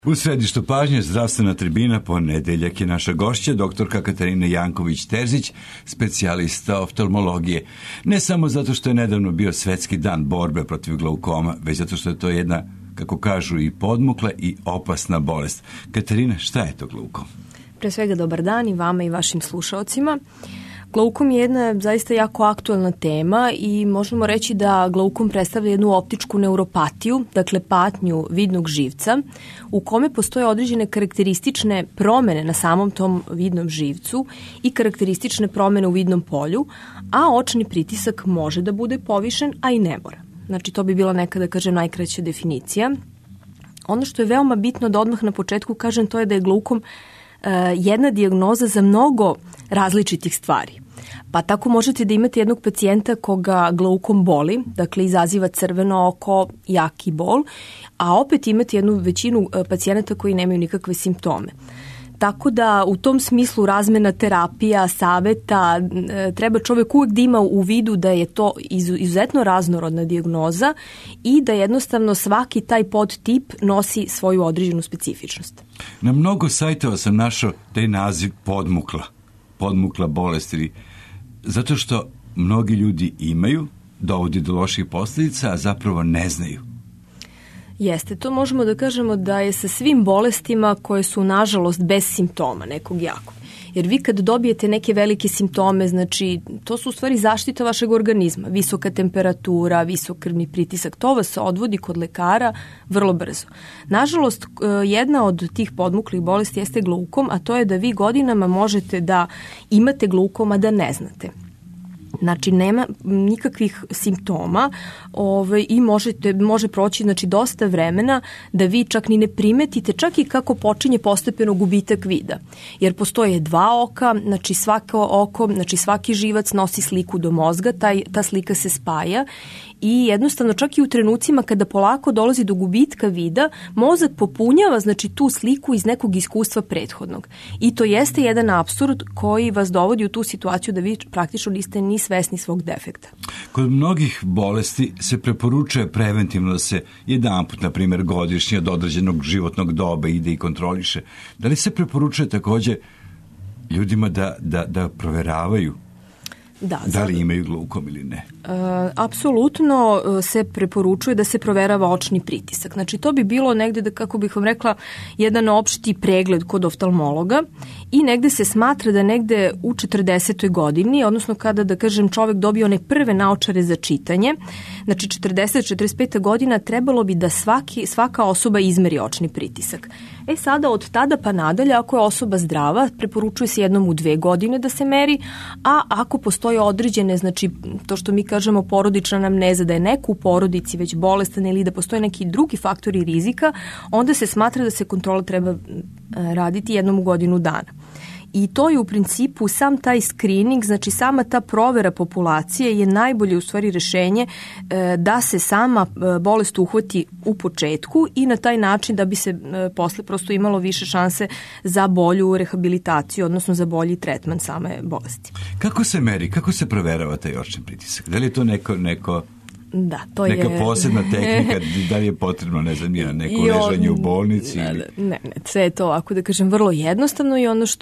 U središtu pažnje zdravstvena tribina ponedeljak je naša gošća, doktorka Katarina Janković-Terzić, specijalista oftalmologije. Ne samo zato što je nedavno bio svetski dan borbe protiv glaukoma, već zato što je to jedna, kako kažu, i podmukla i opasna bolest. Katarina, šta je to glaukom? Pre svega dobar dan i vama i vašim slušaocima. Glaukom je jedna zaista jako aktuelna tema i možemo reći da glaukom predstavlja jednu optičku neuropatiju, dakle patnju vidnog živca, u kome postoje određene karakteristične promene na samom tom vidnom živcu i karakteristične promene u vidnom polju, a očni pritisak može da bude povišen, a i ne mora. Znači to bi bila neka, da kažem, najkraća definicija. Ono što je veoma bitno da odmah na početku kažem, to je da je glaukom jedna dijagnoza za mnogo različitih stvari. Pa tako možete da imate jednog pacijenta koga glaukom boli, dakle izaziva crveno oko, jaki bol, a opet imate jednu većinu pacijenata koji nemaju nikakve simptome. Tako da u tom smislu razmena terapija, saveta, treba čovjek uvijek da ima u vidu da je to izuzetno raznorodna dijagnoza i da jednostavno svaki taj podtip nosi svoju određenu specifičnost. Na mnogo sajtova sam našao taj naziv podmukla bolest, zato što mnogi ljudi imaju, dovodi do loših posljedica, a zapravo ne znaju. Jeste, to možemo da kažemo da je sa svim bolestima koje su nažalost bez simptoma nekog jakog. Jer vi kad dobijete neke velike simptome, znači to su u stvari zaštita vašeg organizma, visoka temperatura, visok krvni pritisak, to vas odvodi kod lekara vrlo brzo. Nažalost, jedna od tih podmuklih bolesti jeste glaukom, a to je da vi godinama možete da imate glaukom, a da ne znate. Znači nema nikakvih simptoma i može proći dosta vremena da vi čak ni ne primetite, čak i kako počinje postepeno gubitak vida. Jer postoje dva oka, znači svako oko, znači svaki živac nosi sliku do mozga, ta slika se spaja i jednostavno čak i u trenucima kada polako dolazi do gubitka vida, mozak popunjava znači tu sliku iz nekog iskustva prethodnog. I to jeste jedan apsurd koji vas dovodi u tu situaciju da vi praktično niste ni svesni svog defekta. Kod mnogih bolesti se preporučuje preventivno da se jedanput, na primjer godišnje od određenog životnog doba ide i kontroliše. Da li se preporučuje također ljudima da proveravaju da li imaju glaukom ili ne? Apsolutno se preporučuje da se proverava očni pritisak. Znači to bi bilo negde, da, kako bih vam rekla, jedan opšti pregled kod oftalmologa i negde se smatra da negde u 40. godini, odnosno kada, da kažem, čovjek dobije one prve naočare za čitanje, znači 40-45. godina trebalo bi da svaka osoba izmeri očni pritisak. Sada od tada pa nadalje, ako je osoba zdrava, preporučuje se jednom u 2 godine da se meri, a ako postoje određene, znači to što mi kažemo porodična anamneza, da je neko u porodici već bolestan ili da postoje neki drugi faktori rizika, onda se smatra da se kontrola treba raditi jednom u godinu dana. I to je u principu sam taj screening, znači sama ta provera populacije je najbolje u stvari rešenje da se sama bolest uhvati u početku i na taj način da bi se posle prosto imalo više šanse za bolju rehabilitaciju, odnosno za bolji tretman same bolesti. Kako se meri, kako se proverava taj očni pritisak? Da li je to neka posebna tehnika, da li je potrebno, ne znam, neko ležanje u bolnici? Ne, sve je to ovako, da kažem, vrlo jednostavno i ono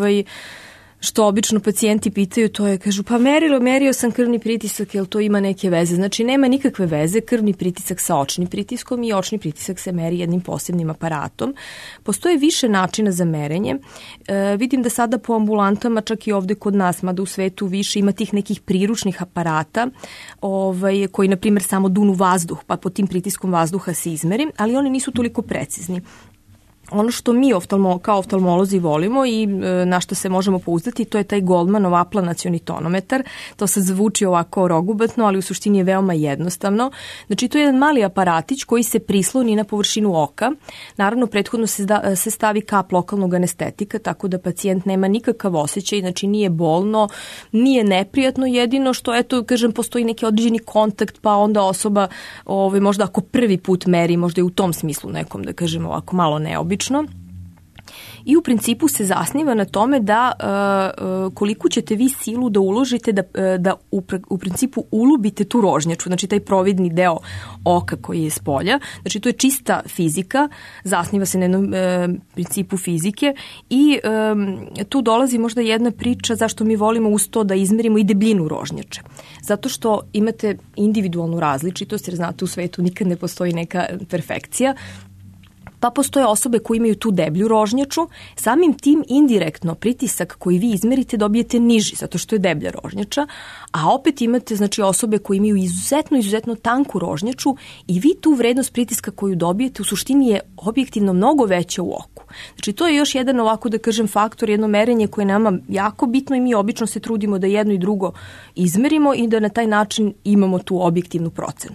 što obično pacijenti pitaju, to je, kažu, pa merio sam krvni pritisak, jel to ima neke veze? Znači, nema nikakve veze krvni pritisak sa očnim pritiskom i očni pritisak se meri jednim posebnim aparatom. Postoje više načina za merenje. Vidim da sada po ambulantama, čak i ovde kod nas, mada u svetu više, ima tih nekih priručnih aparata koji, na primjer, samo dunu vazduh, pa pod tim pritiskom vazduha se izmeri, ali oni nisu toliko precizni. Ono što mi kao oftalmolozi volimo i na što se možemo pouzdati, to je taj Goldmanov aplanacioni tonometar. To sad zvuči ovako rogubatno, ali u suštini je veoma jednostavno. Znači, to je jedan mali aparatić koji se prisloni na površinu oka. Naravno, prethodno se stavi kap lokalnog anestetika, tako da pacijent nema nikakav osjećaj, znači nije bolno, nije neprijatno, jedino što, eto, kažem, postoji neki određeni kontakt, pa onda osoba, možda ako prvi put meri, možda je u tom smislu nekom, da kažem, ovako malo neobično. I u principu se zasniva na tome da koliko ćete vi silu da uložite da u principu ulubite tu rožnjaču, znači taj providni deo oka koji je s polja. Znači to je čista fizika, zasniva se na jednom principu fizike i tu dolazi možda jedna priča zašto mi volimo uz to da izmerimo i debljinu rožnjače. Zato što imate individualnu različitost, jer znate u svetu nikad ne postoji neka perfekcija. Pa postoje osobe koje imaju tu deblju rožnjaču, samim tim indirektno pritisak koji vi izmerite dobijete niži, zato što je deblja rožnjača, a opet imate znači osobe koje imaju izuzetno tanku rožnjaču i vi tu vrednost pritiska koju dobijete u suštini je objektivno mnogo veća u oku. Znači to je još jedan ovako da kažem faktor, jedno merenje koje je nama jako bitno i mi obično se trudimo da jedno i drugo izmerimo i da na taj način imamo tu objektivnu procenu.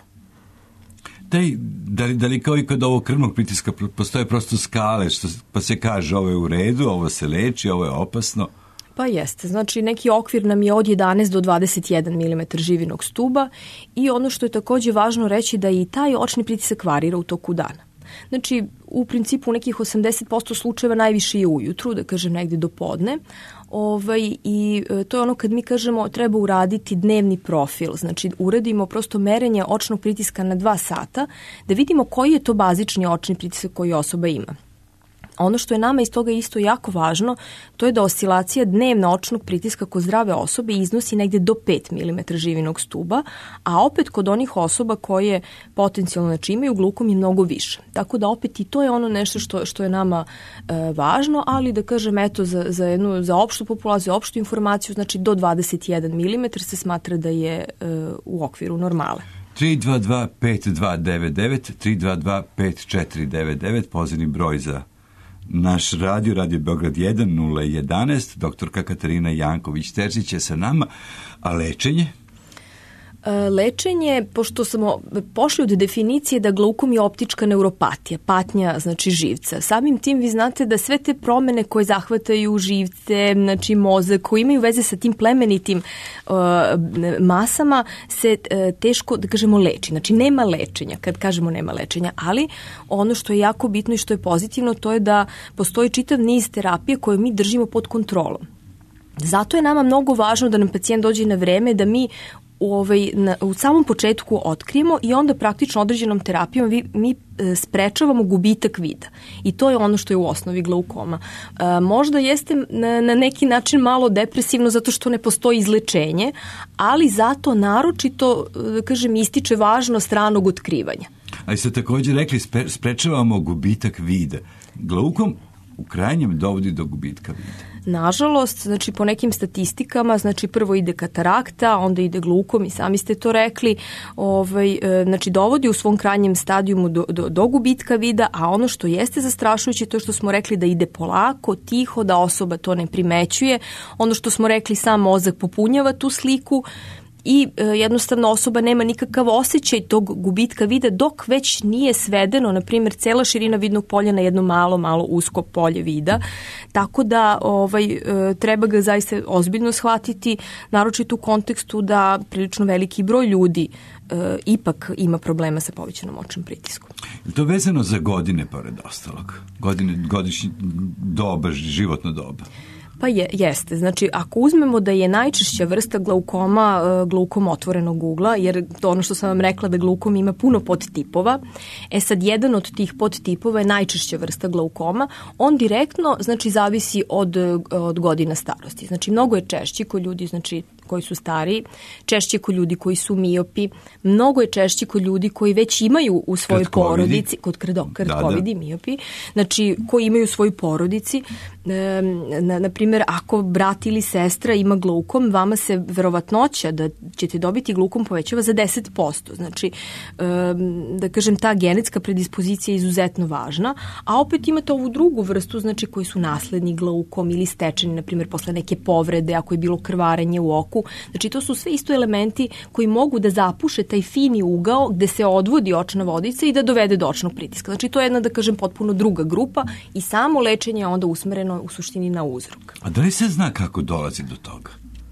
Da li kao i kod ovog krvnog pritiska postoje prosto skale, pa se kaže ovo je u redu, ovo se leči, ovo je opasno? Pa jeste, znači neki okvir nam je od 11 do 21 mm živinog stuba i ono što je takođe važno reći da i taj očni pritisak varira u toku dana. Znači, u principu u nekih 80% slučajeva najviše je ujutru, da kažem negde do podne. I to je ono kad mi kažemo treba uraditi dnevni profil, znači uradimo prosto merenje očnog pritiska na 2 sata da vidimo koji je to bazični očni pritisak koji osoba ima. Ono što je nama iz toga isto jako važno, to je da oscilacija dnevna očnog pritiska kod zdrave osobe iznosi negde do 5 mm živinog stuba, a opet kod onih osoba koje potencijalno znači imaju glukom je mnogo više. Tako da opet i to je ono nešto što je nama važno, ali da kažem eto za opštu populaciju, opštu informaciju, znači do 21 mm se smatra da je u okviru normale. 322-5299, 322-5499, pozivni broj za naš radio Beograd 1011, doktorka Katarina Janković-Terzić je sa nama, a lečenje? Lečenje, pošto smo pošli od definicije da glaukom je optička neuropatija, patnja znači živca. Samim tim vi znate da sve te promene koje zahvataju živce, znači mozak, koji imaju veze sa tim plemenitim masama se teško, da kažemo, leči. Znači nema lečenja, kad kažemo nema lečenja, ali ono što je jako bitno i što je pozitivno, to je da postoji čitav niz terapije koje mi držimo pod kontrolom. Zato je nama mnogo važno da nam pacijent dođe na vreme, da mi u samom početku otkrijemo i onda praktično određenom terapijom mi sprečavamo gubitak vida. I to je ono što je u osnovi glaukoma. Možda jeste na neki način malo depresivno zato što ne postoji izlečenje, ali zato naročito, da kažem, ističe važnost ranog otkrivanja. Ali ste također rekli sprečavamo gubitak vida. Glaukom u krajnjem dovodi do gubitka vida. Nažalost, znači po nekim statistikama, znači prvo ide katarakta, onda ide glaukom i sami ste to rekli, znači dovodi u svom krajnjem stadijumu do gubitka vida, a ono što jeste zastrašujuće to što smo rekli da ide polako, tiho, da osoba to ne primećuje, ono što smo rekli sam mozak popunjava tu sliku i jednostavno osoba nema nikakav osjećaj tog gubitka vida dok već nije svedeno, na primjer, cela širina vidnog polja na jedno malo usko polje vida. Tako da treba ga zaista ozbiljno shvatiti, naročito u kontekstu da prilično veliki broj ljudi ipak ima problema sa povećanom očnim pritiskom. Je to vezano za godine, pored ostalog? Godišnje doba, životno doba? Pa jeste. Znači, ako uzmemo da je najčešća vrsta glaukoma glaukom otvorenog ugla, jer to ono što sam vam rekla da glaukom ima puno podtipova, sad jedan od tih podtipova je najčešća vrsta glaukoma, on direktno znači zavisi od godina starosti. Znači, mnogo je češći kod ljudi koji su stariji, češće kod ljudi koji su miopi, mnogo je češće kod ljudi koji već imaju u svojoj porodici, kod kratkovidi, miopi, znači koji imaju u svojoj porodici, na primjer, ako brat ili sestra ima glaukom, vama se verovatnoća da ćete dobiti glaukom povećava za 10%. Znači, da kažem, ta genetska predispozicija je izuzetno važna, a opet imate ovu drugu vrstu, znači koji su nasledni glaukom ili stečeni, na primjer, posle neke povrede, ako je bilo krvarenje u oku. Znači, to su sve isto elementi koji mogu da zapuše taj fini ugao gde se odvodi očna vodica i da dovede do očnog pritiska. Znači, to je jedna, da kažem, potpuno druga grupa i samo lečenje je onda usmereno u suštini na uzrok. A da li se zna kako dolazi do toga?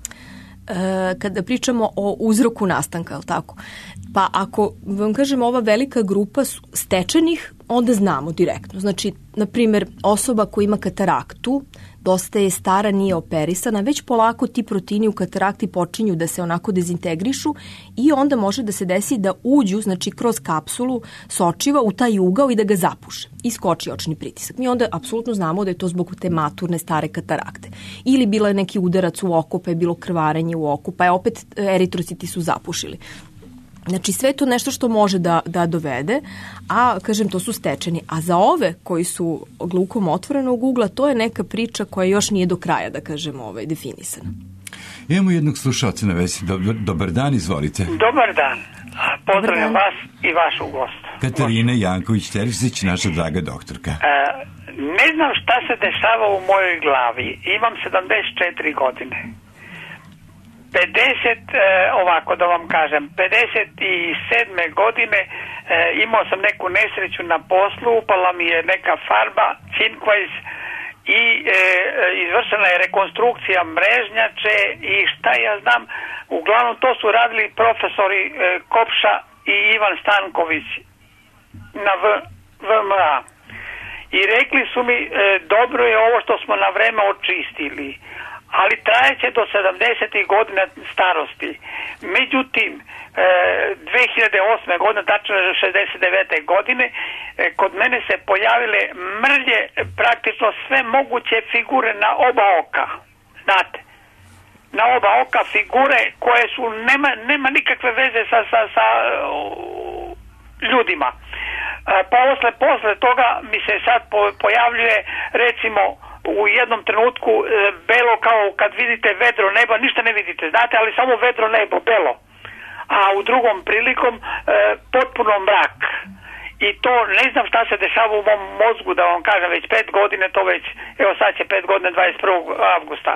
Kada pričamo o uzroku nastanka, tako? Pa ako vam kažem ova velika grupa stečenih onda znamo direktno. Znači, na primjer, osoba koja ima kataraktu, dosta je stara, nije operisana, već polako ti proteini u katarakti počinju da se onako dezintegrišu i onda može da se desi da uđu, znači kroz kapsulu sočiva u taj ugao i da ga zapuše i skoči očni pritisak. Mi onda apsolutno znamo da je to zbog te maturne stare katarakte. Ili bila je neki udarac u oko, pa je bilo krvarenje u oku, pa je opet eritrociti su zapušili. Znači sve to nešto što može da dovede, a kažem to su stečeni. A za ove koji su glaukom otvorenog ugla, to je neka priča koja još nije do kraja, da kažem, definisana. Imamo jednog slušalca na vezi. Dobar dan, izvolite. Dobar dan. Pozdravljam vas i vašu gostu. Katarina Janković-Terzić, naša draga doktorka. Ne znam šta se dešava u mojoj glavi. Imam 74 godine. 57. godine imao sam neku nesreću na poslu, upala mi je neka farba, cinkvajs i izvršena je rekonstrukcija mrežnjače i šta ja znam, uglavnom to su radili profesori Kopša i Ivan Stanković na VMA. I rekli su mi, dobro je ovo što smo na vreme očistili, ali trajeće do 70. godina starosti. Međutim, 2008. godine, tačno 69. godine, kod mene se pojavile mrlje, praktično sve moguće figure na oba oka. Znate, na oba oka figure koje su, nema nikakve veze sa ljudima. Pa posle toga mi se sad pojavljuje, recimo, u jednom trenutku belo kao kad vidite vedro nebo, ništa ne vidite, znate, ali samo vedro nebo, belo. A u drugom prilikom potpuno mrak. I to ne znam šta se dešava u mom mozgu, da vam kažem, već 5 godine, to već, evo sad će 5 godina 21. avgusta.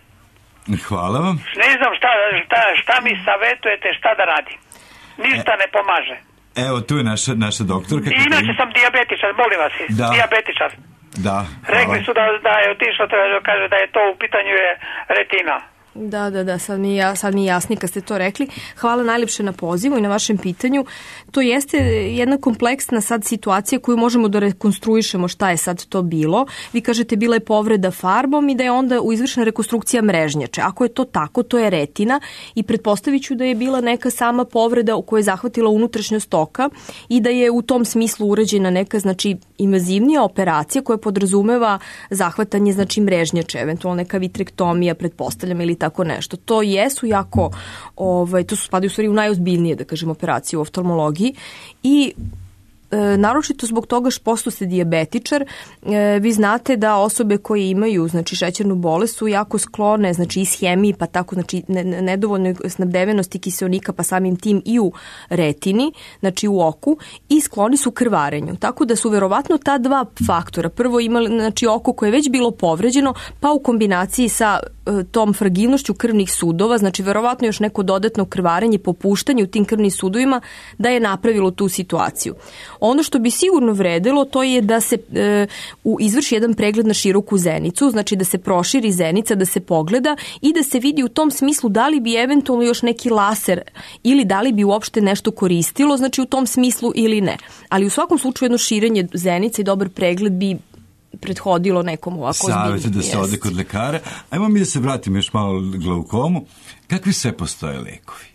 Hvala vam. Ne znam šta mi savjetujete, šta da radim. Ništa ne pomaže. Evo, tu je naša doktorka. I inače sam dijabetičar, molim vas, dijabetičar. Da, rekli su da je otišlo, kaže da je to u pitanju je retina. Da, sad mi je jasnije kad ste to rekli. Hvala najljepše na pozivu i na vašem pitanju. To jeste jedna kompleksna sad situacija koju možemo da rekonstruišemo šta je sad to bilo. Vi kažete bila je povreda farbom i da je onda izvršena rekonstrukcija mrežnjače. Ako je to tako, to je retina i pretpostavit ću da je bila neka sama povreda u kojoj je zahvatila unutrašnjost oka i da je u tom smislu urađena neka, znači, invazivnija operacija koja podrazumeva zahvatanje, znači, mrežnjače, eventualno neka vitrektomija, pretpostavljam, ili tako nešto. To jesu jako, to su spadaju u stvari u najozbiljnije, da kažem, operacije u oftalmologiji i naročito zbog toga što ste dijabetičar, vi znate da osobe koje imaju, znači, šećernu bolest su jako sklone, znači, ishemiji, pa tako, znači, nedovoljnoj snabdevenosti kiseonika, pa samim tim i u retini, znači u oku, i skloni su krvarenju. Tako da su verovatno ta dva faktora. Prvo imali, znači, oko koje je već bilo povređeno, pa u kombinaciji sa tom fragilnošću krvnih sudova, znači verovatno još neko dodatno krvarenje, popuštanje u tim krvnim sudovima da je napravilo tu situaciju. Ono što bi sigurno vredelo, to je da se izvrši jedan pregled na široku zenicu, znači da se proširi zenica, da se pogleda i da se vidi u tom smislu da li bi eventualno još neki laser ili da li bi uopšte nešto koristilo, znači u tom smislu ili ne. Ali u svakom slučaju jedno širenje zenice i dobar pregled bi prethodilo nekom ovako ozbiljnim. Savjet da se ode kod lekara. Ajmo mi da se vratimo još malo glaukomu. Kakvi sve postoje lekovi?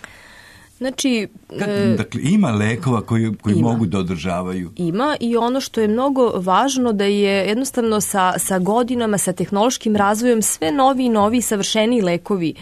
Znači, dakle, ima lekova koji mogu da održavaju? Ima i ono što je mnogo važno da je jednostavno sa godinama, sa tehnološkim razvojem sve novi savršeniji lekovi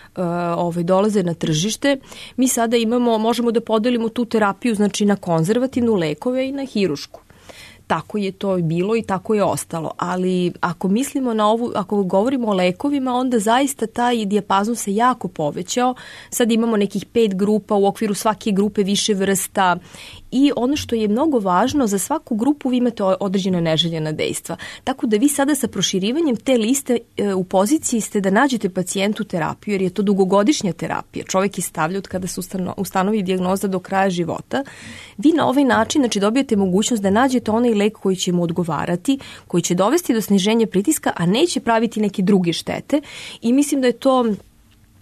dolaze na tržište. Mi sada možemo da podelimo tu terapiju, znači, na konzervativnu lekove i na hirušku. Tako je to bilo i tako je ostalo. Ali ako mislimo na ako govorimo o lekovima, onda zaista taj dijapazon se jako povećao. Sad imamo nekih 5 grupa, u okviru svake grupe više vrsta i ono što je mnogo važno, za svaku grupu vi imate određena neželjena dejstva. Tako da vi sada sa proširivanjem te liste u poziciji ste da nađete pacijentu terapiju, jer je to dugogodišnja terapija. Čovjek je stavlja od kada se ustanovi dijagnoza do kraja života. Vi na ovaj način, znači, dobijete mogućnost da nađete onaj lek koji će mu odgovarati, koji će dovesti do sniženja pritiska, a neće praviti neke druge štete. I mislim da je to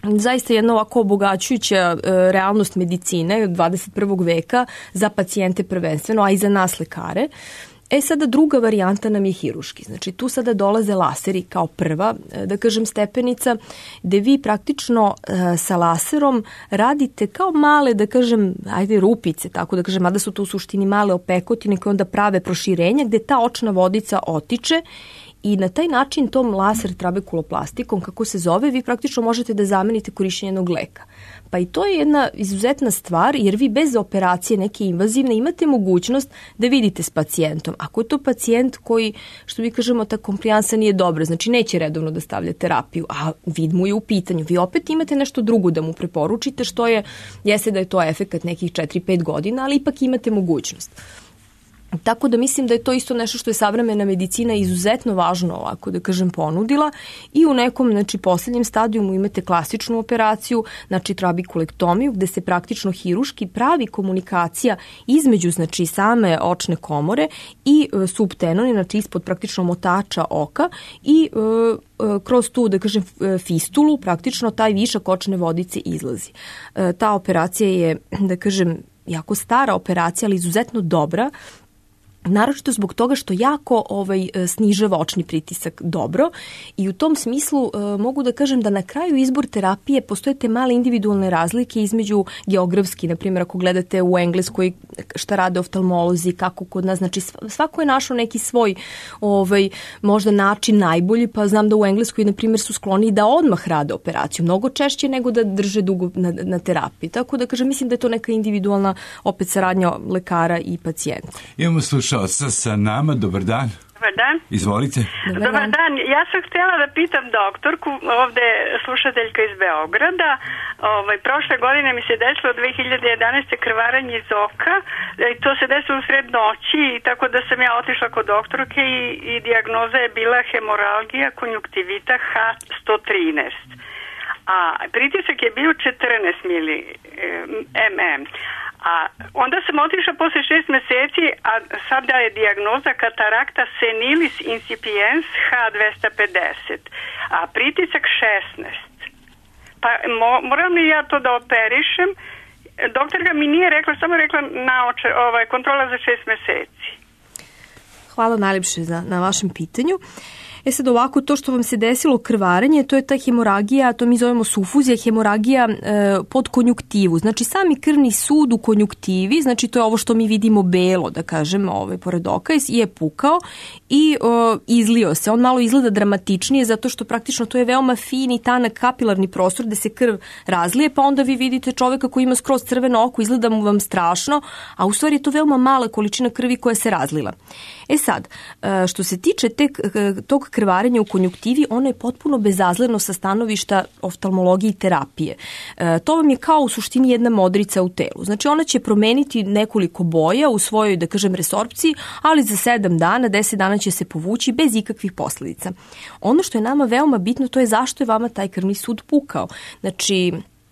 zaista jedna ovako obogaćujuća realnost medicine 21. veka za pacijente prvenstveno, a i za nas lekare. Sada druga varijanta nam je hiruški. Znači tu sada dolaze laseri kao prva, da kažem, stepenica, gde vi praktično sa laserom radite kao male, da kažem, rupice, tako da kažem, mada su to u suštini male opekotine koje onda prave proširenja gde ta očna vodica otiče i na taj način tom laser trabekuloplastikom, kako se zove, vi praktično možete da zamenite korišćenje jednog leka. Pa i to je jedna izuzetna stvar, jer vi bez operacije neke invazivne imate mogućnost da vidite s pacijentom. Ako je to pacijent koji, što mi kažemo, ta komplijansa nije dobra, znači neće redovno da stavlja terapiju, a vid mu je u pitanju, vi opet imate nešto drugo da mu preporučite, što jeste da je to efekat nekih 4-5 godina, ali ipak imate mogućnost. Tako da mislim da je to isto nešto što je savremena medicina izuzetno važno, ovako da kažem, ponudila i u nekom, znači, posljednjem stadijumu imate klasičnu operaciju, znači trabekulektomiju, gde se praktično hiruški pravi komunikacija između, znači, same očne komore i subtenoni, znači ispod praktično motača oka i kroz tu, da kažem, fistulu praktično taj višak očne vodice izlazi. Ta operacija je, da kažem, jako stara operacija, ali izuzetno dobra, naročito zbog toga što jako snižava očni pritisak dobro i u tom smislu mogu da kažem da na kraju izbor terapije postoje te male individualne razlike između geografski, na primjer ako gledate u Engleskoj šta rade oftalmolozi, kako kod nas, znači svako je našao neki svoj možda način najbolji, pa znam da u Engleskoj na primjer su skloni da odmah rade operaciju, mnogo češće nego da drže dugo na terapiji. Tako da kažem, mislim da je to neka individualna opet saradnja lekara i pacijenta. Imamo slušalca sa nama, dobar dan. Dobar dan. Izvolite. Dobar dan. Ja sam htjela da pitam doktorku, ovde slušateljka iz Beograda, prošle godine mi se desilo 2011. krvaranje iz oka, i to se desilo u sred noći, tako da sam ja otišla kod doktorke i dijagnoza je bila hemoralgija konjuktivita H113. A pritisak je bio 14 mm. A onda sam otišla posle 6 meseci, a sada je dijagnoza katarakta senilis incipiens H250, a pritisak 16. Pa moram li ja to da operišem? Doktorka mi nije rekla, samo rekla kontrola za 6 meseci. Hvala najljepše na vašem pitanju. Sad ovako, to što vam se desilo krvarenje, to je ta hemoragija, to mi zovemo sufuzija, hemoragija pod konjuktivu. Znači sami krvni sud u konjuktivi, znači to je ovo što mi vidimo belo, da kažem, pored oka, je pukao i izlio se. On malo izgleda dramatičnije zato što praktično to je veoma fin i tanak kapilarni prostor gde se krv razlije, pa onda vi vidite čoveka koji ima skroz crveno oko, izgleda mu vam strašno, a u stvari je to veoma mala količina krvi koja se razlila. Sad, što se tiče tog krvarenja u konjuktivi, ono je potpuno bezazleno sa stanovišta oftalmologije i terapije. To vam je kao u suštini jedna modrica u telu. Znači ona će promeniti nekoliko boja u svojoj, da kažem, resorpciji, ali za 7 dana, 10 dana će se povući bez ikakvih posledica. Ono što je nama veoma bitno, to je zašto je vama taj krvni sud pukao. Znači,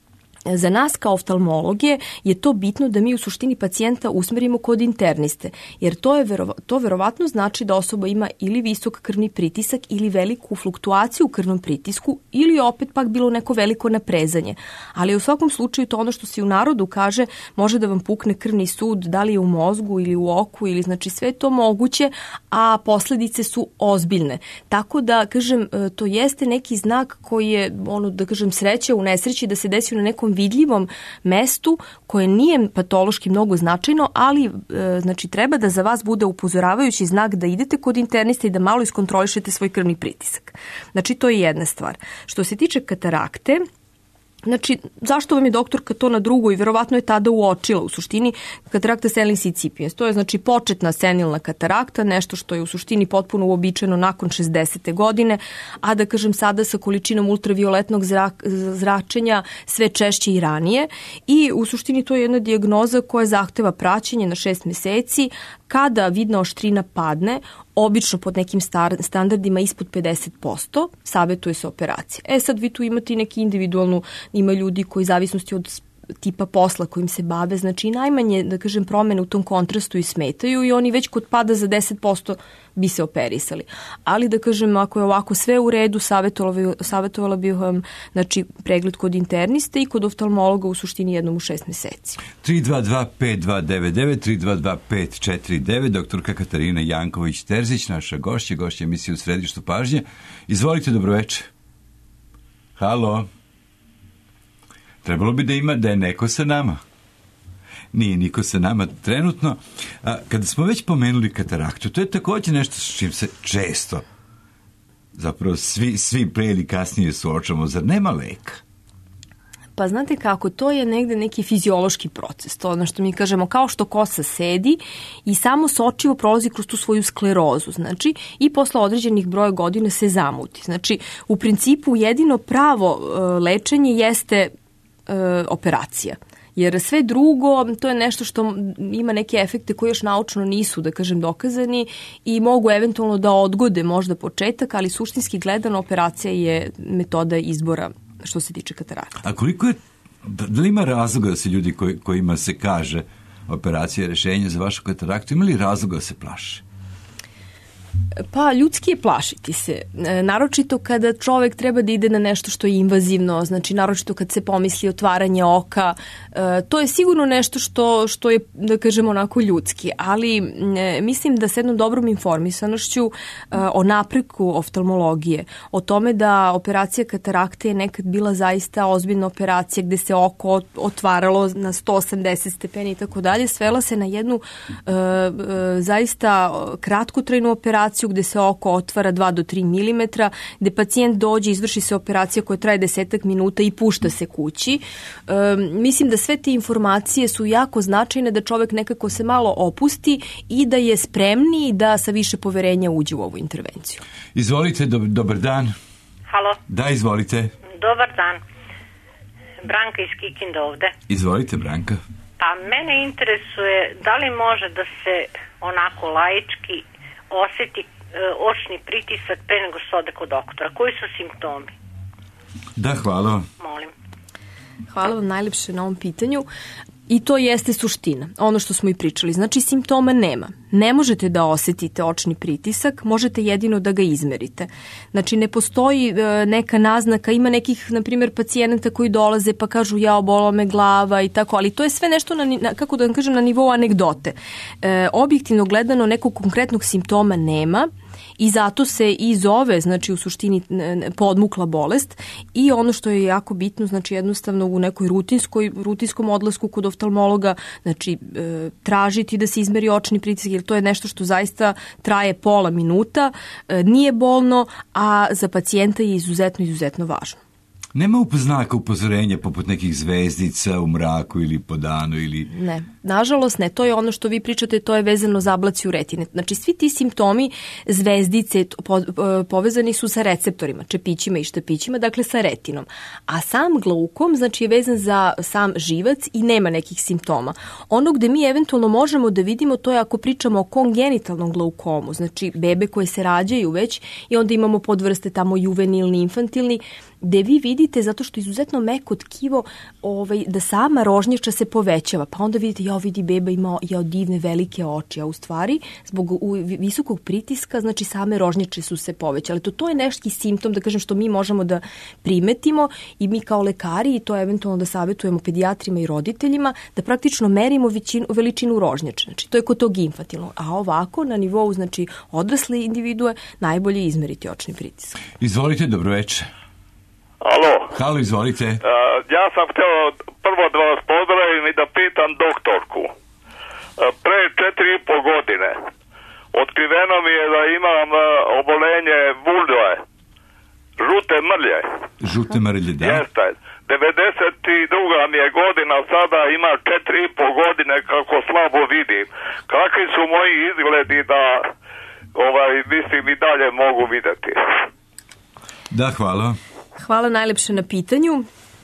za nas kao oftalmologe je to bitno da mi u suštini pacijenta usmerimo kod interniste, jer to verovatno znači da osoba ima ili visok krvni pritisak ili veliku fluktuaciju u krvnom pritisku ili opet pak bilo neko veliko naprezanje. Ali u svakom slučaju to ono što se u narodu kaže, može da vam pukne krvni sud, da li je u mozgu ili u oku, ili znači sve to moguće, a posledice su ozbiljne. Tako da, kažem, to jeste neki znak koji je, da kažem, sreća u nesreći da se desi na nekom vidljivom mestu koje nije patološki mnogo značajno, ali znači treba da za vas bude upozoravajući znak da idete kod internista i da malo iskontrolišete svoj krvni pritisak. Znači to je jedna stvar. Što se tiče katarakte, znači, zašto vam je doktorka to na drugo i verovatno je tada uočila u suštini katarakta senilis incipiens. To je znači početna senilna katarakta, nešto što je u suštini potpuno uobičajeno nakon 60. godine, a da kažem sada sa količinom ultravioletnog zračenja sve češće i ranije. I u suštini to je jedna dijagnoza koja zahteva praćenje na 6 meseci. Kada vidna oštrina padne, obično pod nekim standardima ispod 50%, savjetuje se operacija. Sad vi tu imate i neki individualnu, ima ljudi koji zavisnosti od tipa posla kojim se bave, znači najmanje, da kažem, promene u tom kontrastu i smetaju i oni već kod pada za 10% bi se operisali. Ali, da kažem, ako je ovako sve u redu, savjetovala bih vam, znači, pregled kod interniste i kod oftalmologa u suštini jednom u 6 meseci. 322-5299, 322-549, doktorka Katarina Janković-Terzić, naša gošća emisije U središtu pažnje. Izvolite, dobroveče. Halo. Trebalo bi da je neko sa nama. Nije niko sa nama trenutno. Kada smo već pomenuli kataraktu, to je također nešto s čim se često, zapravo svi pre ili kasnije suočamo. Zar nema leka? Pa znate kako, to je negde neki fiziološki proces, to ono što mi kažemo kao što kosa sedi i samo sočivo prolazi kroz tu svoju sklerozu, znači i posle određenih broja godina se zamuti. Znači, u principu jedino pravo lečenje jeste operacija. Jer sve drugo, to je nešto što ima neke efekte koji još naučno nisu, da kažem, dokazani i mogu eventualno da odgode možda početak, ali suštinski gledano operacija je metoda izbora što se tiče katarakta. A koliko je, da li ima razloga da se ljudi kojima se kaže operacija rešenja za vašu kataraktu, ima li razloga da se plaše? Pa ljudski je plašiti se, naročito kada čovek treba da ide na nešto što je invazivno, znači naročito kad se pomisli otvaranje oka, to je sigurno nešto što je, da kažemo, onako ljudski, ali mislim da s jednom dobrom informisanošću o napreku oftalmologije, o tome da operacija katarakte je nekad bila zaista ozbiljna operacija gde se oko otvaralo na 180 stepeni i tako dalje, svela se na jednu zaista kratkotrajnu operaciju gde se oko otvara 2 do 3 mm, gde pacijent dođe, izvrši se operacija koja traje 10 minuta i pušta se kući. Mislim da sve te informacije su jako značajne, da čovek nekako se malo opusti i da je spremniji da sa više poverenja uđe u ovu intervenciju. Izvolite, dobar dan. Halo. Da, izvolite. Dobar dan. Branka iz Kikinde ovde. Izvolite, Branka. Pa mene interesuje da li može da se onako laički osjeti očni pritisak pre nego se ode kod doktora. Koji su simptomi? Da, hvala. Molim. Hvala vam najlepše na ovom pitanju. I to jeste suština, ono što smo i pričali. Znači, simptoma nema. Ne možete da osetite očni pritisak, možete jedino da ga izmerite. Znači, ne postoji neka naznaka, ima nekih, na primjer, pacijenata koji dolaze pa kažu ja, bola me glava i tako, ali to je sve nešto, kako da vam kažem, na nivou anegdote. Objektivno gledano nekog konkretnog simptoma nema, i zato se i zove, znači u suštini podmukla bolest i ono što je jako bitno, znači jednostavno u nekoj rutinskom odlasku kod oftalmologa, znači tražiti da se izmeri očni pritisak, jer to je nešto što zaista traje pola minuta, nije bolno, a za pacijenta je izuzetno važno. Nema znaka upozorenja poput nekih zvezdica u mraku ili po danu ili... Ne, nažalost ne, to je ono što vi pričate, to je vezano za ablaciju retine. Znači svi ti simptomi zvezdice povezani su sa receptorima, čepićima i štapićima, dakle sa retinom. A sam glaukom, znači je vezan za sam živac i nema nekih simptoma. Ono gde mi eventualno možemo da vidimo, to je ako pričamo o kongenitalnom glaukomu, znači bebe koje se rađaju već i onda imamo podvrste tamo juvenilni, infantilni, gde vi vidite, zato što izuzetno meko tkivo, da sama rožnjača se povećava, pa onda vidite, vidi beba ima divne velike oči, a u stvari zbog visokog pritiska, znači same rožnjače su se povećale. To je neki simptom, da kažem, što mi možemo da primetimo i mi kao lekari, i to eventualno da savjetujemo pedijatrima i roditeljima, da praktično merimo veličinu rožnjače. Znači, to je kod tog infantilnog. A ovako, na nivou, znači, odrasle individue, najbolje je izmeriti očni pritisak. Izvolite, dobroveče. Halo, izvolite. Ja sam htio prvo da vas pozdravim i da pitam doktorku. Pre 4,5 godine otkriveno mi je da imam obolenje vulve, žute mrlje. Žute mrlje, da. Jeste. 92. mi je godina, sada ima 4,5 godine kako slabo vidim. Kakvi su moji izgledi da mislim i dalje mogu videti? Da, hvala. Hvala najlepše na pitanju.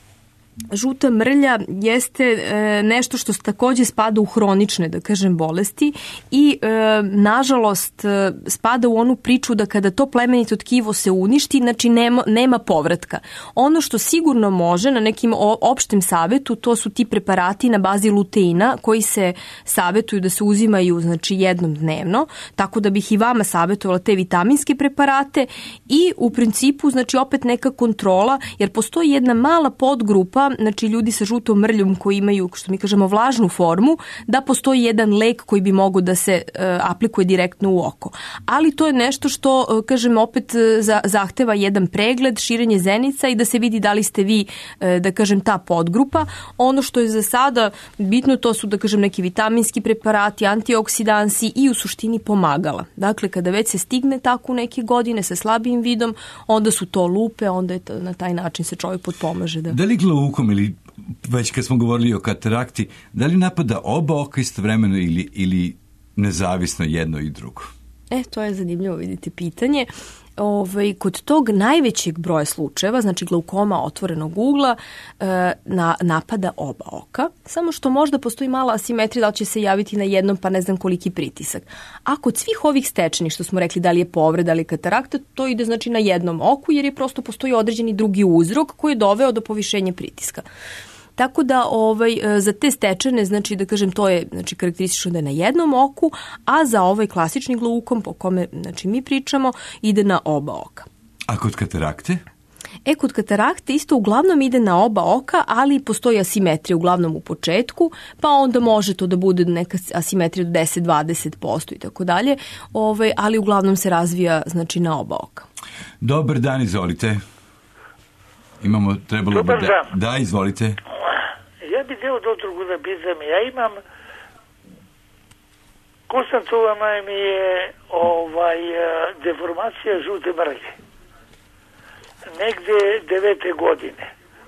Žuta mrlja jeste nešto što takođe spada u hronične, da kažem, bolesti i nažalost spada u onu priču da kada to plemenito tkivo se uništi, znači nema povratka. Ono što sigurno može na nekim opštem savetu, to su ti preparati na bazi luteina koji se savetuju da se uzimaju, znači, jednom dnevno, tako da bih i vama savetovala te vitaminske preparate i u principu, znači, opet neka kontrola, jer postoji jedna mala podgrupa, znači ljudi sa žutom mrljom koji imaju, što mi kažemo, vlažnu formu, da postoji jedan lek koji bi mogao da se aplikuje direktno u oko. Ali to je nešto što, kažem, opet zahteva jedan pregled, širenje zenica i da se vidi da li ste vi, da kažem, ta podgrupa. Ono što je za sada bitno, to su, da kažem, neki vitaminski preparati, antioksidansi i u suštini pomagala. Dakle, kada već se stigne tako u neke godine sa slabijim vidom, onda su to lupe, onda je na taj način se čovjek potpomaže. Da li glaukom ili već kad smo govorili o katarakti, da li napada oba oka istovremeno ili nezavisno jedno i drugo? To je zanimljivo vidjeti pitanje. Kod tog najvećeg broja slučajeva, znači glaukoma otvorenog ugla, napada oba oka, samo što možda postoji mala asimetrija da li će se javiti na jednom pa ne znam koliki pritisak. A kod svih ovih stečenih, što smo rekli da li je povreda, da li je katarakta, to ide znači na jednom oku jer je prosto postoji određeni drugi uzrok koji je doveo do povišenja pritiska. Tako da za te stečene, znači da kažem, to je znači karakteristično da je na jednom oku, a za ovaj klasični glaukom po kome znači mi pričamo ide na oba oka. A kod katarakte? Kod katarakte isto uglavnom ide na oba oka, ali postoji asimetrija uglavnom u početku, pa onda može to da bude neka asimetrija do 10-20% i tako dalje, ali uglavnom se razvija znači na oba oka. Dobar dan, izvolite. Dobar dan. Da, izvolite. Ja bih htio doktorku da pitam, ja imam konstatovana mi je deformacija žute mrlje. Negde 9. godine,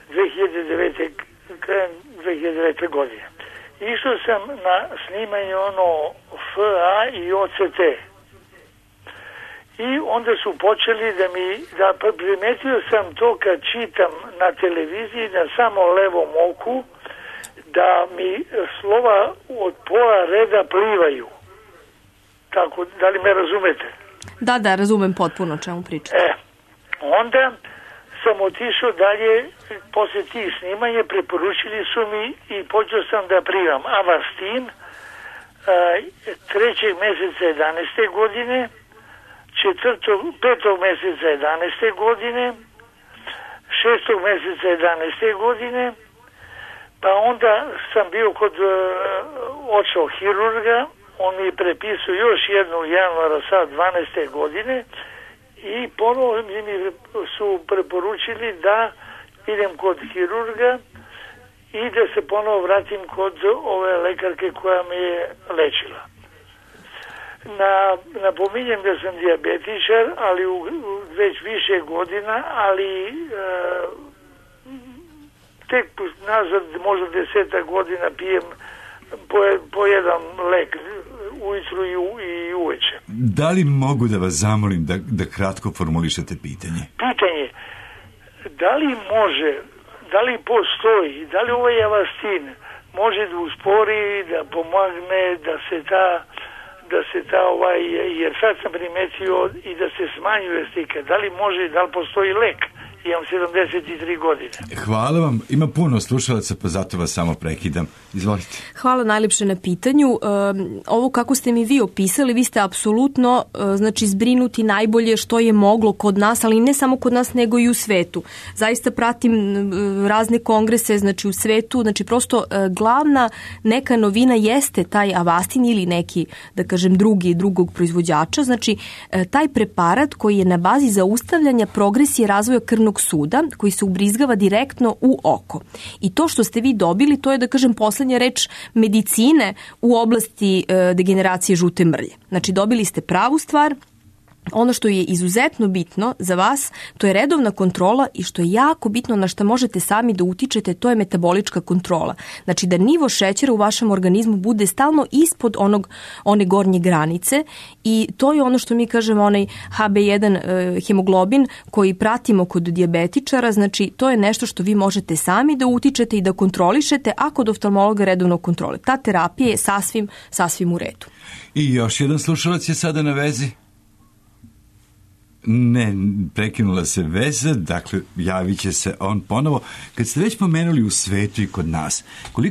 2009. godine. Išao sam na snimanje FA i OCT. I onda su počeli da primetio sam to kad čitam na televiziji na samo levom oku, da mi slova od pola reda plivaju. Tako, da li me razumete? Da, razumem potpuno o čemu pričate. Onda sam otišao dalje, posle tih snimanja preporučili su mi i počeo sam da primam Avastin 3. meseca 11. godine, 5. meseca 11. godine, 6. meseca 11. godine, pa onda sam bio kod očohirurga, on mi prepisao još jednu januara sad 12. godine i ponovo mi su preporučili da idem kod hirurga i da se ponovo vratim kod ove lekarke koja me je lečila. Napominjem da sam dijabetičar, ali već više godina, ali tek nazad možda 10 godina pijem po jedan lek ujutru i uveče. Da li mogu da vas zamolim da kratko formulišete pitanje? Pitanje, da li može, da li postoji, da li ovaj Avastin može da uspori, da pomogne, da se ta jer sad sam primetio i da se smanjuje slika. Da li može, da li postoji lek? Imam 73 godine. Hvala vam. Ima puno slušalaca, pa zato vas samo prekidam. Izvolite. Hvala najlepše na pitanju. Ovo kako ste mi vi opisali, vi ste apsolutno znači zbrinuti najbolje što je moglo kod nas, ali ne samo kod nas, nego i u svetu. Zaista pratim razne kongrese, znači u svetu, znači prosto glavna neka novina jeste taj Avastin ili neki, da kažem, drugog proizvođača, znači taj preparat koji je na bazi zaustavljanja progresije razvoja krvnog suda, koji se ubrizgava direktno u oko. I to što ste vi dobili, to je, da kažem, poslednja reč medicine u oblasti degeneracije žute mrlje. Znači, dobili ste pravu stvar, ono što je izuzetno bitno za vas, to je redovna kontrola i što je jako bitno na što možete sami da utičete, to je metabolička kontrola. Znači da nivo šećera u vašem organizmu bude stalno ispod one gornje granice i to je ono što mi kažemo onaj HB1 hemoglobin koji pratimo kod dijabetičara, znači to je nešto što vi možete sami da utičete i da kontrolišete, a kod oftalmologa redovno kontrole. Ta terapija je sasvim u redu. I još jedan slušalac je sada na vezi. Ne, prekinula se veza, dakle, javit će se on ponovo. Kad ste već pomenuli u svetu i kod nas,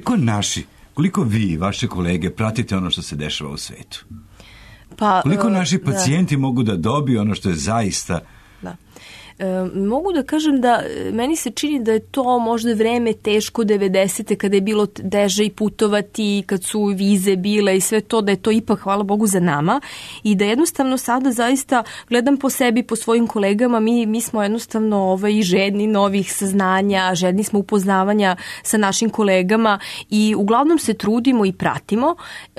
koliko vi, vaše kolege, pratite ono što se dešava u svetu? Koliko naši pacijenti mogu da dobiju ono što je zaista... Da. Mogu da kažem da meni se čini da je to možda vreme teško 90. kada je bilo teže i putovati, kad su vize bile i sve to, da je to ipak, hvala Bogu, za nama i da jednostavno sada zaista gledam po sebi, po svojim kolegama, mi smo jednostavno žedni novih saznanja, žedni smo upoznavanja sa našim kolegama i uglavnom se trudimo i pratimo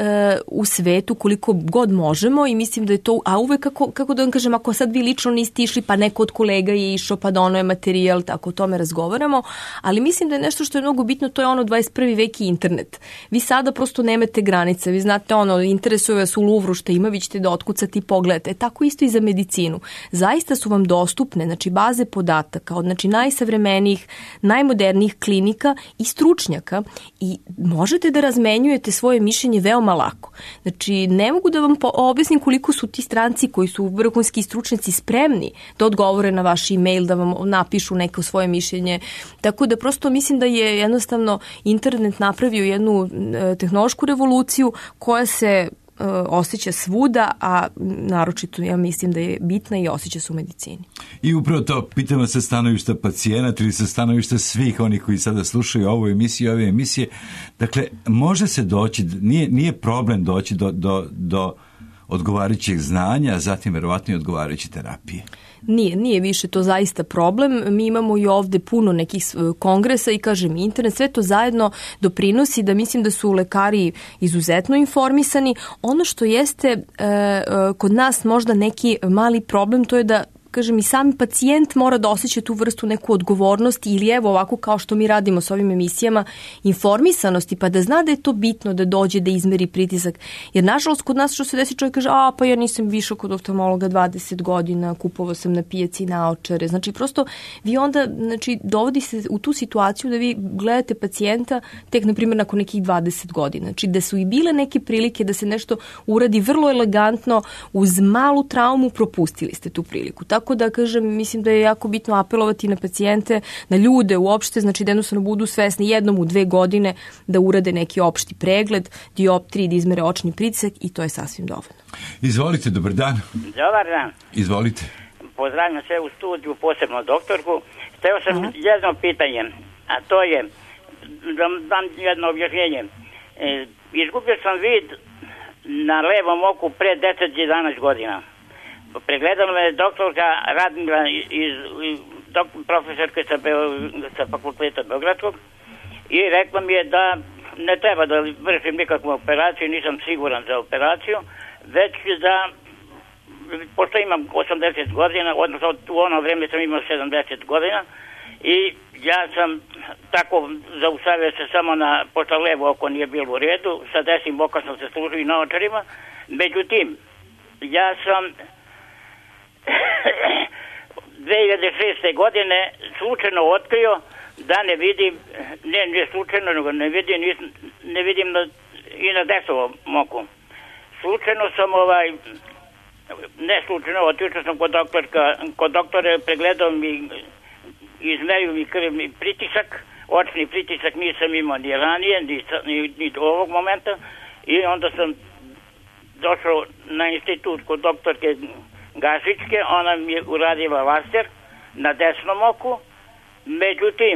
u svetu koliko god možemo i mislim da je to, a uvek kako da vam kažem, ako sad vi lično niste išli pa neko od kolega je išao, pa dono je materijal, tako o tome razgovaramo, ali mislim da je nešto što je mnogo bitno, to je 21. vek i internet. Vi sada prosto nemate granice, vi znate interesuje vas u Luvru šta ima, vi ćete da otkucate i pogledate. Tako isto i za medicinu. Zaista su vam dostupne, znači baze podataka od najsavremenijih, najmodernijih klinika i stručnjaka i možete da razmenjujete svoje mišljenje veoma lako. Znači, ne mogu da vam objasnim koliko su ti stranci koji su vrhunski stručnjaci spremni da odgovore na vaš e-mail, da vam napišu neko svoje mišljenje. Tako da prosto mislim da je jednostavno internet napravio jednu tehnološku revoluciju koja se osjeća svuda, a naročito ja mislim da je bitna i osjeća se u medicini. I upravo to pitamo sa stanovišta pacijenata ili sa stanovišta svih onih koji sada slušaju ovu emisiju, ove emisije. Dakle, može se doći, nije problem doći do odgovarajućeg znanja, a zatim verovatno i odgovarajuće terapije. Nije više to zaista problem. Mi imamo i ovde puno nekih kongresa i kažem, internet, sve to zajedno doprinosi da mislim da su lekari izuzetno informisani. Ono što jeste kod nas možda neki mali problem, to je da kažem, i sami pacijent mora da osjeća tu vrstu neku odgovornost ili evo ovako kao što mi radimo s ovim emisijama, informisanosti, pa da zna da je to bitno da dođe da izmeri pritisak. Jer nažalost kod nas što se desi, čovjek kaže, pa ja nisam više kod oftalmologa 20 godina, kupovao sam na pijaci naočare. Znači prosto vi onda dovodi se u tu situaciju da vi gledate pacijenta tek na primjer nakon nekih 20 godina. Znači da su i bile neke prilike da se nešto uradi vrlo elegantno, uz malu traumu propustili ste tu priliku. Tako da, kažem, mislim da je jako bitno apelovati na pacijente, na ljude uopšte, znači da jednostavno budu svesni jednom u 2 godine da urade neki opšti pregled, dioptriji, da izmere očni pritisak i to je sasvim dovoljno. Izvolite, dobar dan. Dobar dan. Izvolite. Pozdravljam sve u studiju, posebno doktorku. Hteo sam jedno pitanje, a to je, da dam jedno objašnjenje. Izgubio sam vid na levom oku pre 10-11 godina. Pregledala me doktorka Radmila profesorka sa fakulteta Beogradskog i rekla mi je da ne treba da vršim nikakvu operaciju, nisam siguran za operaciju, već da, pošto imam 80 godina, odnosno u ono vreme sam imao 70 godina i ja sam tako zaustavio se samo pošto levo oko nije bilo u redu, sa desnim oka sam se služio i naočarima, međutim, ja sam 2006. godine slučajno otkrio da ne vidim, ne slučajno, nego ne vidim i na desnovom oku. Slučajno sam ne slučajno, otišao sam kod doktora, pregledao mi, izmerio mi krvni pritisak, očni pritisak nisam imao ni ranije, ni do ovog momenta i onda sam došao na institut kod doktorke Gašićke, ona mi je uradila laser na desnom oku, međutim,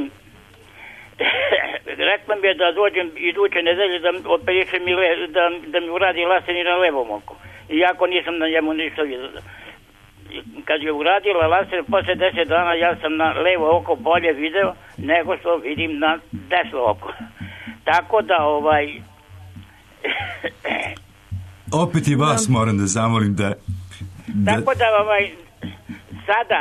rekla mi je da dođem iduće nedelje da operišem da mi uradi laser i na levom oku. Iako nisam na njemu ništa vidio. Kad je uradila laser, posle 10 dana ja sam na levo oko bolje video nego što vidim na desno oko. Tako da Opet i vas moram da zamolim Tako da sada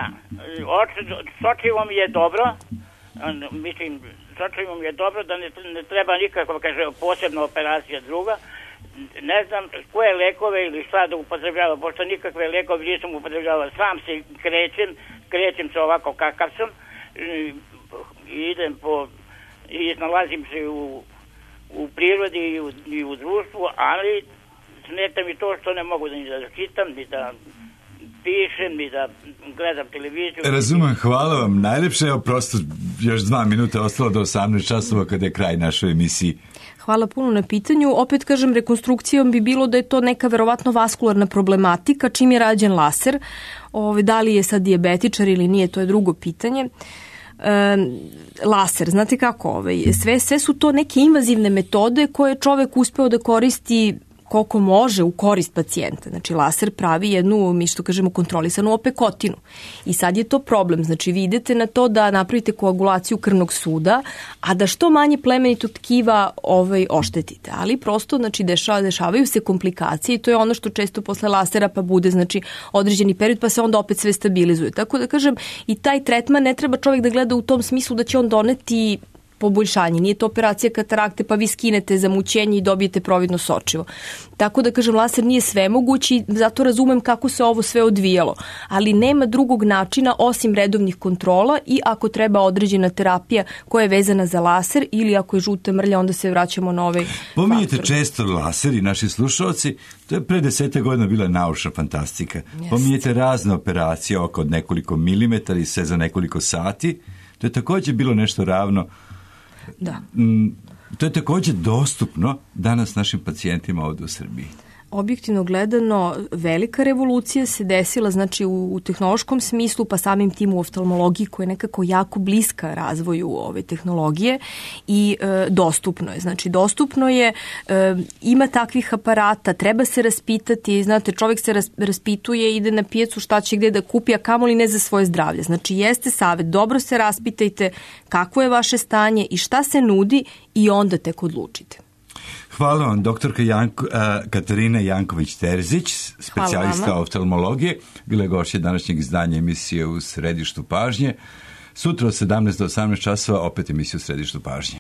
sočivo mi je dobro, mislim, sočivo mi je dobro da ne treba nikakva, kaže, posebna operacija druga. Ne znam koje lekove ili šta da upotrebljava, pošto nikakve lekove nisam upotrebljavao. Sam se krećem se ovako kakav sam, idem i iznalazim se u prirodi i u društvu, ali smeta mi to što ne mogu ni da čitam, ni da pišem, ni da gledam televiziju. Razumem, hvala vam najlepše. Evo, prosto još 2 minuta ostalo do 18 časova kada je kraj našoj emisiji. Hvala puno na pitanju. Opet kažem, rekonstrukcijom bi bilo da je to neka verovatno vaskularna problematika, čim je rađen laser. Da li je sad dijabetičar ili nije, to je drugo pitanje. Laser, znate kako, sve su to neke invazivne metode koje čovek uspeo da koristi koliko može u korist pacijenta. Znači, laser pravi jednu, mi što kažemo, kontrolisanu opekotinu. I sad je to problem. Znači, vi idete na to da napravite koagulaciju krvnog suda, a da što manje plemenitog tkiva oštetite. Ali prosto, znači, dešavaju se komplikacije i to je ono što često posle lasera pa bude, znači, određeni period pa se onda opet sve stabilizuje. Tako da kažem, i taj tretman ne treba čovjek da gleda u tom smislu da će on doneti poboljšanje. Nije to operacija katarakte pa vi skinete zamućenje i dobijete providno sočivo. Tako da kažem, laser nije svemogući, zato razumem kako se ovo sve odvijalo. Ali nema drugog načina osim redovnih kontrola i ako treba određena terapija koja je vezana za laser ili ako je žuta mrlja, onda se vraćamo na ovaj Pominjete često laser i naši slušalci, to je pre 10 godina bila naučna fantastika. Pominjete razne operacije oko nekoliko milimetara i sve za nekoliko sati. To je također bilo nešto ravno. Da. To je također dostupno danas našim pacijentima ovdje u Srbiji. Objektivno gledano, velika revolucija se desila, znači, u tehnološkom smislu, pa samim tim u oftalmologiji koja je nekako jako bliska razvoju ove tehnologije i dostupno je. Znači, dostupno je, ima takvih aparata, treba se raspitati, znate, čovjek se raspituje, ide na pijacu šta će gde da kupi, a kamoli ne za svoje zdravlje. Znači, jeste savjet, dobro se raspitajte kakvo je vaše stanje i šta se nudi i onda tek odlučite. Hvala vam, doktorka Katarina Janković-Terzić, specijalista oftalmologije. Bila je gošća današnjeg izdanja emisije U središtu pažnje. Sutra od 17 do 18 časova opet emisiju U središtu pažnje.